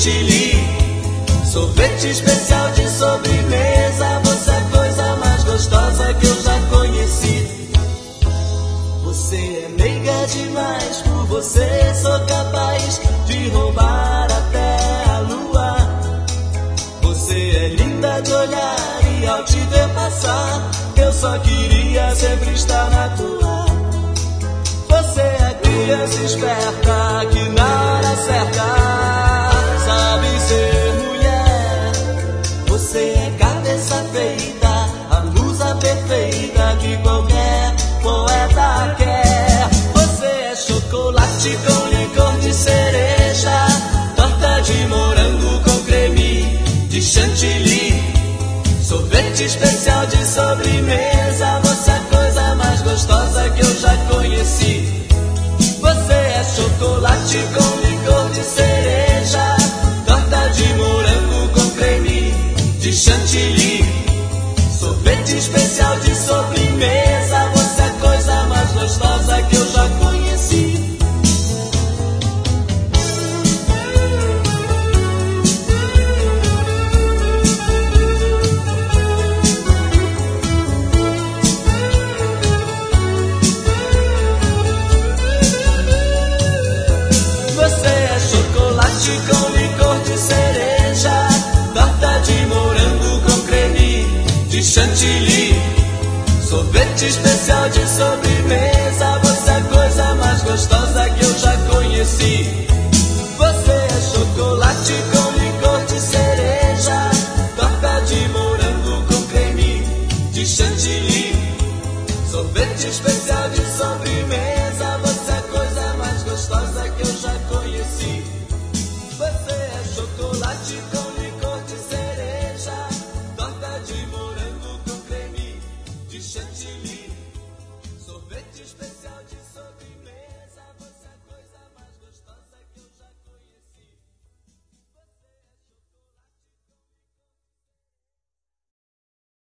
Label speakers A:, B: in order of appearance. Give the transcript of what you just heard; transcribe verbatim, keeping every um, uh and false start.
A: chantilly. Sorvete especial de sobremesa, você é a coisa mais gostosa que eu já conheci. Você é meiga demais, por você sou capaz de roubar até a lua. Você é linda de olhar e ao te ver passar, eu só queria sempre estar na tua. Você é criança esperta que na hora certa sabe ser mulher. Você é cabeça feita, a musa perfeita que qualquer poeta quer. Você é chocolate com licor de cereja, torta de morango com creme de chantilly, sorvete especial de sobremesa, você é a coisa mais gostosa que eu já conheci. Você é chocolate com licor de cereja, torta de morango com creme de chantilly, sorvete especial de sobremesa, você é a coisa mais gostosa que eu já conheci. Com licor de cereja, torta de morango com creme de chantilly, sorvete especial de sobremesa, você é a coisa mais gostosa que eu já conheci. Você é chocolate com licor de cereja, torta de morango com creme de chantilly, sorvete especial de sobremesa, você é a coisa mais gostosa que eu já conheci.